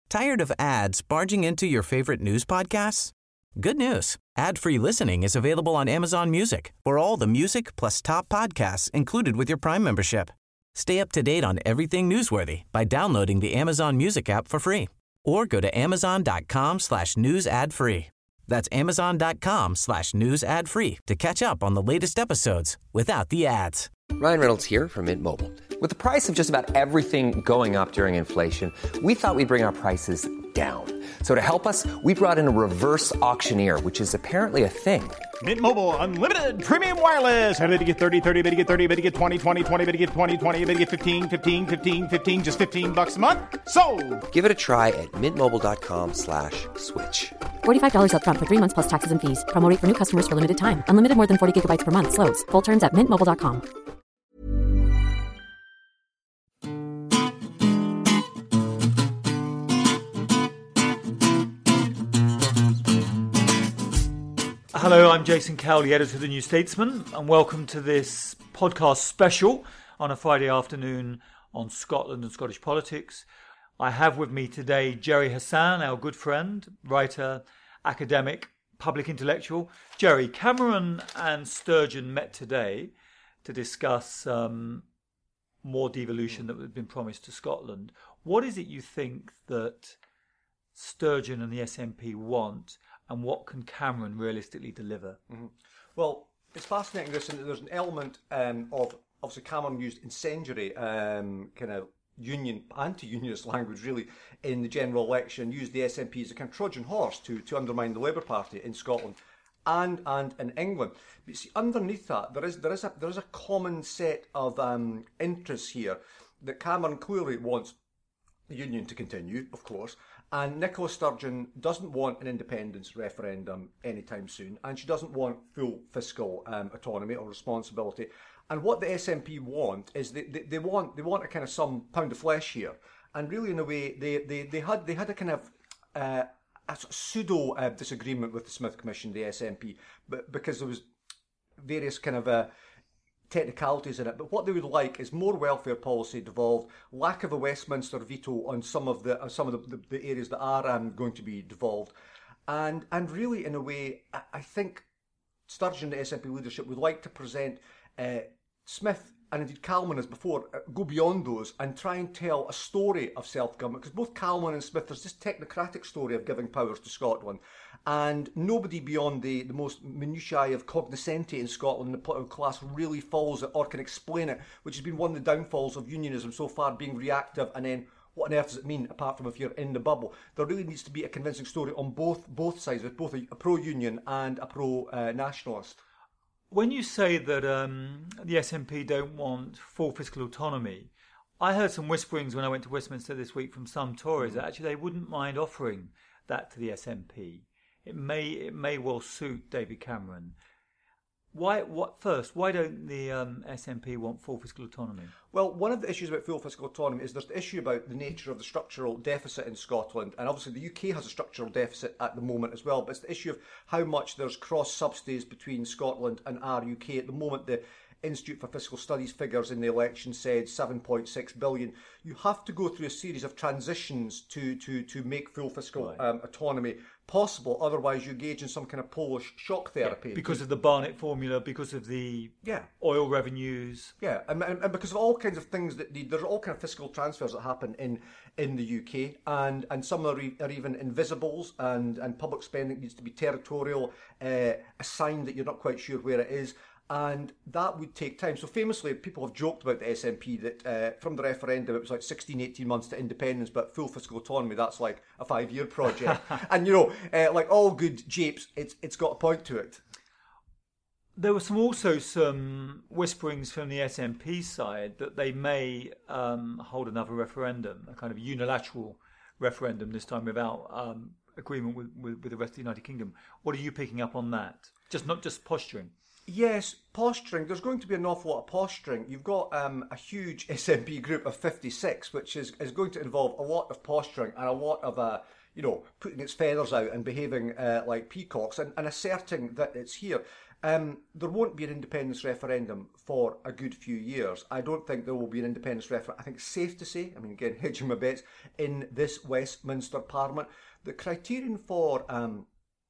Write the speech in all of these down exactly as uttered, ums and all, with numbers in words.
Tired of ads barging into your favorite news podcasts? Good news. Ad-free listening is available on Amazon Music for all the music plus top podcasts included with your Prime membership. Stay up to date on everything newsworthy by downloading the Amazon Music app for free or go to amazon.com slash news ad free. That's amazon.com slash news ad free to catch up on the latest episodes without the ads. Ryan Reynolds here from Mint Mobile. With the price of just about everything going up during inflation, we thought we'd bring our prices down. So to help us, we brought in a reverse auctioneer, which is apparently a thing. Mint Mobile Unlimited Premium Wireless. How to get thirty, thirty, how to get thirty, how to get twenty, twenty, twenty, how to get twenty, twenty, how to get fifteen, fifteen, fifteen, fifteen, just fifteen bucks a month? Sold! Give it a try at mintmobile.com slash switch. forty-five dollars up front for three months plus taxes and fees. Promo rate for new customers for limited time. Unlimited more than forty gigabytes per month. Slows full terms at mint mobile dot com. Hello, I'm Jason Cowley, editor of The New Statesman, and welcome to this podcast special on a Friday afternoon on Scotland and Scottish politics. I have with me today Gerry Hassan, our good friend, writer, academic, public intellectual. Gerry, Cameron and Sturgeon met today to discuss um, more devolution that had been promised to Scotland. What is it you think that Sturgeon and the S N P want, and what can Cameron realistically deliver? Mm-hmm. Well, it's fascinating this, and there's an element um, of, obviously Cameron used incendiary um, kind of union, anti-unionist language really in the general election, used the S N P as a kind of Trojan horse to, to undermine the Labour Party in Scotland and and in England. But see, underneath that, there is there is a there is a common set of um, interests here that Cameron clearly wants the union to continue, of course, and Nicola Sturgeon doesn't want an independence referendum anytime soon, and she doesn't want full fiscal um, autonomy or responsibility. And what the S N P want is they, they, they want they want a kind of some pound of flesh here, and really in a way they they, they had they had a kind of uh, a pseudo uh, disagreement with the Smith Commission, the S N P, but because there was various kind of uh, technicalities in it, but what they would like is more welfare policy devolved, lack of a Westminster veto on some of the uh, some of the, the, the areas that are um, going to be devolved, and and really in a way, I, I think Sturgeon, the S N P leadership, would like to present uh, Smith and indeed Calman as before, uh, go beyond those and try and tell a story of self-government, because both Calman and Smith, there's this technocratic story of giving powers to Scotland, and nobody beyond the, the most minutiae of cognoscenti in Scotland, the political class, really follows it or can explain it, which has been one of the downfalls of unionism so far, being reactive, and then what on earth does it mean, apart from if you're in the bubble? There really needs to be a convincing story on both both sides, with both a, a pro-union and a pro-nationalist. Uh, When you say that um, the S N P don't want full fiscal autonomy, I heard some whisperings when I went to Westminster this week from some Tories that actually they wouldn't mind offering that to the S N P. It may it may well suit David Cameron. Why? What first? Why don't the um, S N P want full fiscal autonomy? Well, one of the issues about full fiscal autonomy is there's the issue about the nature of the structural deficit in Scotland, and obviously the U K has a structural deficit at the moment as well, but it's the issue of how much there's cross subsidies between Scotland and our U K. At the moment, the Institute for Fiscal Studies figures in the election said seven point six billion. You have to go through a series of transitions to to to make full fiscal right. um, autonomy possible. Otherwise, you engage in some kind of Polish shock therapy. Yeah, because of the Barnett formula, because of the yeah. oil revenues. Yeah, and, and, and because of all kinds of things that the, there's all kind of fiscal transfers that happen in in the U K, and and some are, e- are even invisibles, and and public spending needs to be territorial, uh, a sign that you're not quite sure where it is. And that would take time. So famously, people have joked about the S N P that uh, from the referendum, it was like sixteen, eighteen months to independence, but full fiscal autonomy, that's like a five-year project. And, you know, uh, like all good japes, it's it's got a point to it. There were some also some whisperings from the S N P side that they may um, hold another referendum, a kind of unilateral referendum this time without um, agreement with, with, with the rest of the United Kingdom. What are you picking up on that? Just not just posturing. Yes, posturing. There's going to be an awful lot of posturing. You've got um, a huge S N P group of fifty-six, which is, is going to involve a lot of posturing and a lot of, uh, you know, putting its feathers out and behaving uh, like peacocks and, and asserting that it's here. Um, there won't be an independence referendum for a good few years. I don't think there will be an independence referendum. I think it's safe to say, I mean, again, hedging my bets, in this Westminster Parliament. The criterion for um,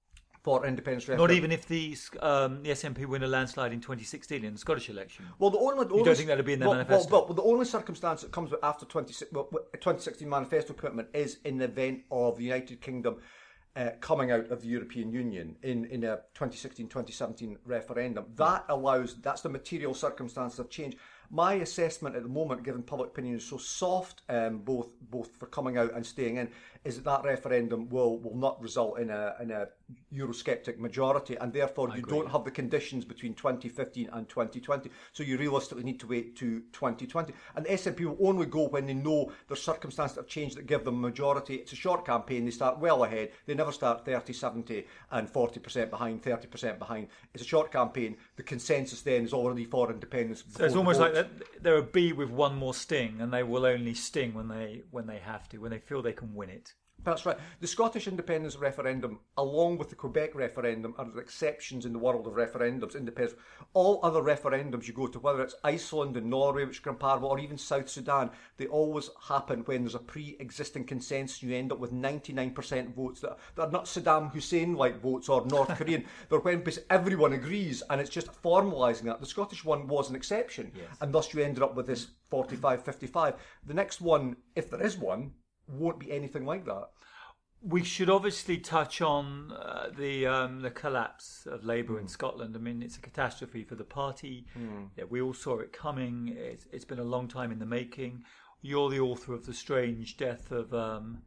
for independence referendum... Not even if the um, the S N P win a landslide in twenty sixteen in the Scottish election? Well, the only... The you only don't think that would be in their well, manifesto? Well, well, the only circumstance that comes after twenty, well, twenty sixteen manifesto commitment is in the event of the United Kingdom Uh, coming out of the European Union in, in a twenty sixteen twenty seventeen referendum. That allows, that's the material circumstance of change. My assessment at the moment, given public opinion is so soft, um, both both for coming out and staying in, is that that referendum will, will not result in a in a Eurosceptic majority, and therefore I you agree. don't have the conditions between twenty fifteen and twenty twenty. So you realistically need to wait to twenty twenty. And the S N P will only go when they know there's circumstances that have changed that give them a majority. It's a short campaign. They start well ahead. They never start thirty, seventy and forty percent behind, thirty percent behind. It's a short campaign. The consensus then is already for independence. So it's almost like that they're a bee with one more sting, and they will only sting when they when they have to, when they feel they can win it. That's right. The Scottish independence referendum, along with the Quebec referendum, are the exceptions in the world of referendums. Independence. All other referendums you go to, whether it's Iceland and Norway, which are comparable, or even South Sudan, they always happen when there's a pre-existing consensus. You end up with ninety-nine percent votes that, that are not Saddam Hussein-like votes or North Korean. They're when everyone agrees, and it's just formalising that. The Scottish one was an exception, yes. and thus you ended up with this forty-five fifty-five. The next one, if there is one, won't be anything like that. We should obviously touch on uh, the um, the collapse of Labour mm. in Scotland. I mean, it's a catastrophe for the party. Mm. Yeah, we all saw it coming. It's, it's been a long time in the making. You're the author of the strange death of um,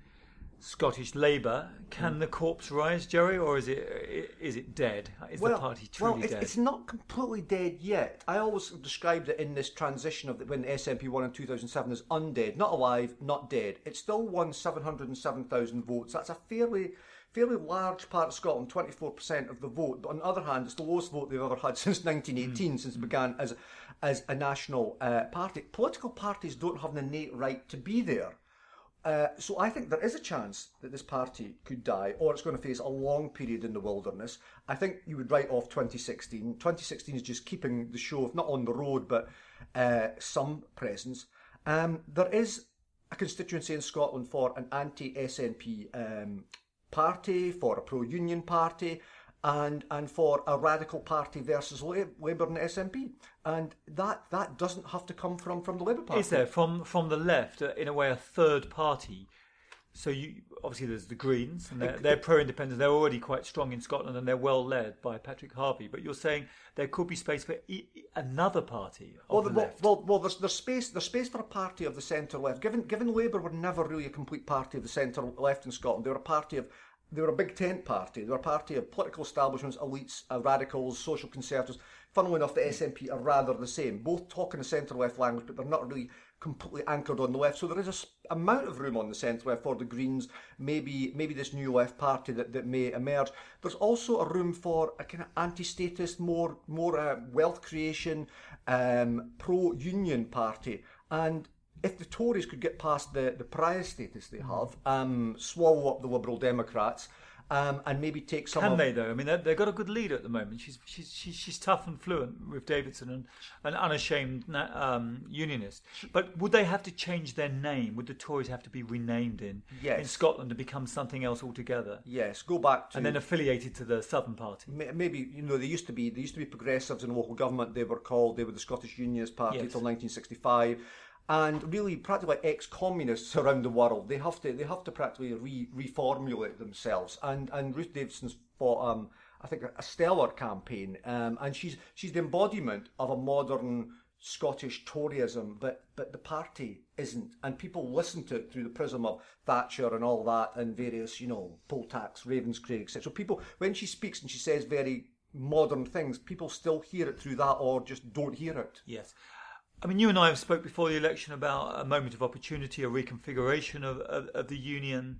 Scottish Labour. Can mm. the corpse rise, Jerry, or is it is it dead? Is well, the party truly well, it's, dead? It's not completely dead yet. I always described it in this transition of the, when the S N P won in two thousand seven as undead, not alive, not dead. It still won seven hundred seven thousand votes. That's a fairly fairly large part of Scotland, twenty-four percent of the vote. But on the other hand, it's the lowest vote they've ever had since nineteen eighteen, mm. since it began as as a national uh, party. Political parties don't have an innate right to be there. Uh, so I think there is a chance that this party could die, or it's going to face a long period in the wilderness. I think you would write off twenty sixteen. twenty sixteen is just keeping the show, not on the road, but uh, some presence. Um, there is a constituency in Scotland for an anti-S N P um, party, for a pro-union party, and and for a radical party versus Labour and the S N P. And that that doesn't have to come from, from the Labour Party. Is there, from from the left, uh, in a way, a third party? So you obviously there's the Greens, and they're, they're pro-independence. They're already quite strong in Scotland, and they're well led by Patrick Harvey. But you're saying there could be space for e- another party of well, the well, left. Well, well, there's there's space there's space for a party of the centre left. Given given Labour were never really a complete party of the centre left in Scotland, they were a party of They were a big tent party. They were a party of political establishments, elites, uh, radicals, social conservatives. Funnily enough, the S N P are rather the same. Both talk in the centre-left language, but they're not really completely anchored on the left. So there is a s- amount of room on the centre-left for the Greens, maybe maybe this new left party that, that may emerge. There's also a room for a kind of anti-statist, more, more uh, wealth creation, um, pro-union party. And if the Tories could get past the, the pariah status they have, um, swallow up the Liberal Democrats, um, and maybe take some. Can of... they though? I mean, they've, they've got a good leader at the moment. She's she's she's, she's tough and fluent with Davidson, and an unashamed um, unionist. But would they have to change their name? Would the Tories have to be renamed in yes. in Scotland to become something else altogether? Yes, go back to and then affiliated to the Southern Party. Maybe you know they used to be they used to be progressives in local government. They were called they were the Scottish Unionist Party yes. until nineteen sixty-five. And really, practically ex-communists around the world, they have to they have to practically re- reformulate themselves. And and Ruth Davidson's fought, um, I think, a stellar campaign, um, and she's she's the embodiment of a modern Scottish Toryism, but but the party isn't, and people listen to it through the prism of Thatcher and all that, and various you know poll tax, Ravenscraig, et cetera. So people, when she speaks and she says very modern things, people still hear it through that, or just don't hear it. Yes. I mean, you and I have spoke before the election about a moment of opportunity, a reconfiguration of, of, of the union.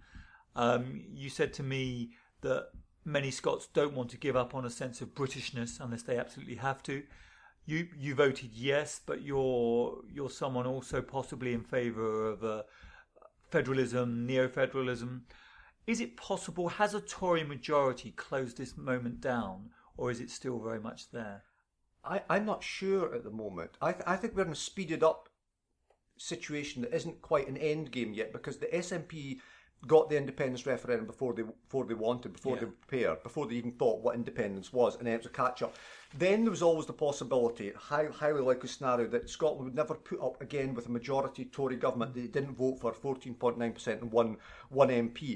Um, you said to me that many Scots don't want to give up on a sense of Britishness unless they absolutely have to. You you voted yes, but you're you're someone also possibly in favour of uh, federalism, neo-federalism. Is it possible? Has a Tory majority closed this moment down, or is it still very much there? I, I'm not sure at the moment. I, th- I think we're in a speeded up situation that isn't quite an end game yet, because the S N P got the independence referendum before they before they wanted, before yeah. they prepared, before they even thought what independence was, and then it was a catch-up. Then there was always the possibility, high, highly likely scenario, that Scotland would never put up again with a majority Tory government. They didn't vote for fourteen point nine percent and one, one M P.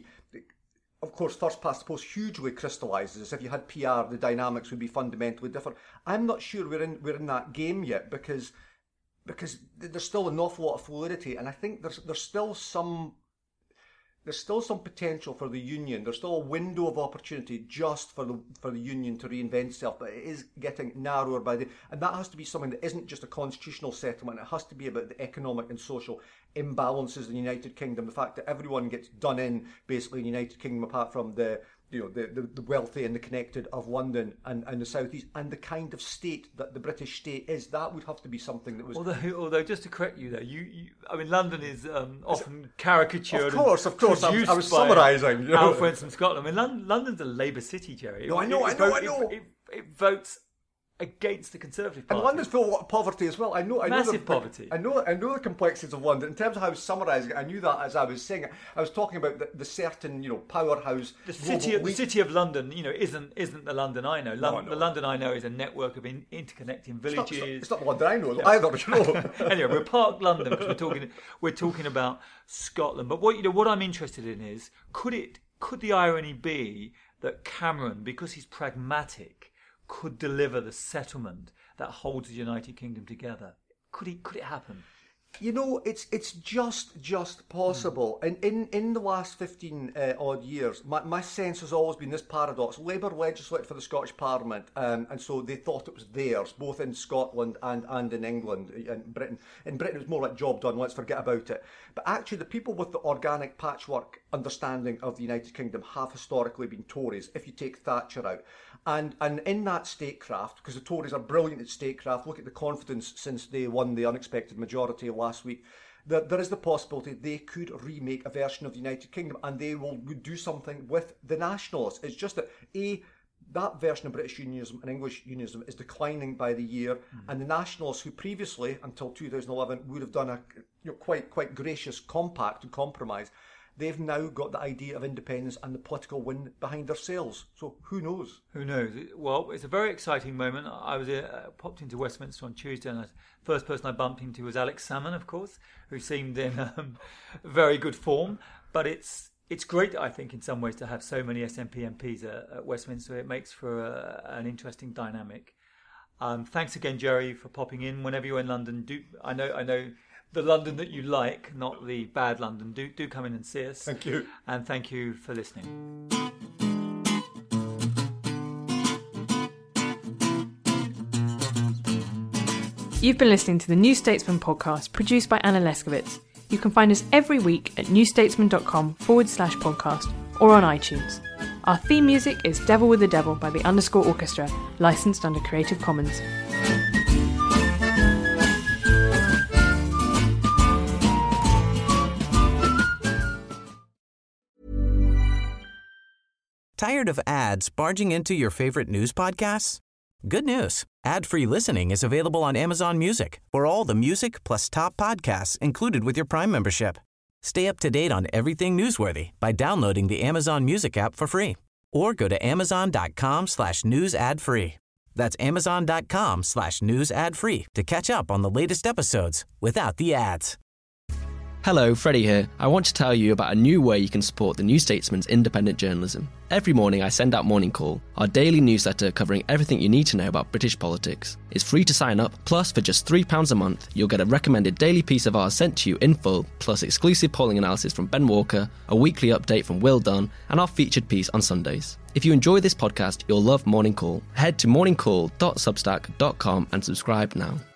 Of course, first past the post hugely crystallises. If you had P R, the dynamics would be fundamentally different. I'm not sure we're in we're in that game yet, because because there's still an awful lot of fluidity, and I think there's there's still some there's still some potential for the union. There's still a window of opportunity just for the for the union to reinvent itself, but it is getting narrower by the, and that has to be something that isn't just a constitutional settlement. It has to be about the economic and social imbalances in the United Kingdom, the fact that everyone gets done in basically in the United Kingdom apart from the you know the, the, the wealthy and the connected of London and, and the South East, and the kind of state that the British state is. That would have to be something that was... Although, although just to correct you there, you, you I mean, London is um, often caricatured. Of course, of course, I was, I was summarising. You know. Al Francis from Scotland. I mean, London, London's a Labour city, Jerry. No, I know, it, I know, vote, I know. It, it, it votes against the Conservative Party. And London's full of poverty as well. I know, I Massive know the, poverty. I know, I know the complexities of London. In terms of how I was summarising it, I knew that as I was saying it. I was talking about the, the certain, you know, powerhouse. The city, of, the city of London, you know, isn't isn't the London I know. London, no, no. The London I know is a network of in, interconnecting villages. It's not, it's not the London I know yeah. either. You know. Anyway, we're parked London because we're talking we're talking about Scotland. But what you know, what I'm interested in is could it could the irony be that Cameron, because he's pragmatic, could deliver the settlement that holds the United Kingdom together? Could he? Could it happen? You know, it's it's just just possible. Mm. And in, in the last fifteen uh, odd years, my, my sense has always been this paradox. Labour legislated for the Scottish Parliament, um, and so they thought it was theirs, both in Scotland and, and in England and Britain. In Britain, it was more like job done, let's forget about it. But actually, the people with the organic patchwork understanding of the United Kingdom have historically been Tories, if you take Thatcher out. And and in that statecraft, because the Tories are brilliant at statecraft, look at the confidence since they won the unexpected majority last week, there, there is the possibility they could remake a version of the United Kingdom, and they will do something with the nationalists. It's just that, A, that version of British unionism and English unionism is declining by the year, mm. and the nationalists who previously, until two thousand eleven, would have done a you know, quite quite gracious compact and compromise, they've now got the idea of independence and the political wind behind their sails. So who knows? Who knows? Well, it's a very exciting moment. I was uh, popped into Westminster on Tuesday, and the first person I bumped into was Alex Salmond, of course, who seemed in um, very good form. But it's it's great, I think, in some ways, to have so many S N P M Ps at, at Westminster. It makes for a, an interesting dynamic. Um, thanks again, Jerry, for popping in. Whenever you're in London, do I know I know. the London that you like, not the bad London. Do do come in and see us. Thank you. And thank you for listening. You've been listening to the New Statesman podcast produced by Anna Leskowitz. You can find us every week at newstatesman.com forward slash podcast or on iTunes. Our theme music is Devil with the Devil by the Underscore Orchestra, licensed under Creative Commons. Tired of ads barging into your favorite news podcasts? Good news. Ad-free listening is available on Amazon Music for all the music plus top podcasts included with your Prime membership. Stay up to date on everything newsworthy by downloading the Amazon Music app for free or go to amazon.com slash news ad free. That's amazon.com slash news ad free to catch up on the latest episodes without the ads. Hello, Freddie here. I want to tell you about a new way you can support the New Statesman's independent journalism. Every morning I send out Morning Call, our daily newsletter covering everything you need to know about British politics. It's free to sign up, plus for just three pounds a month, you'll get a recommended daily piece of ours sent to you in full, plus exclusive polling analysis from Ben Walker, a weekly update from Will Dunn, and our featured piece on Sundays. If you enjoy this podcast, you'll love Morning Call. Head to morning call dot substack dot com and subscribe now.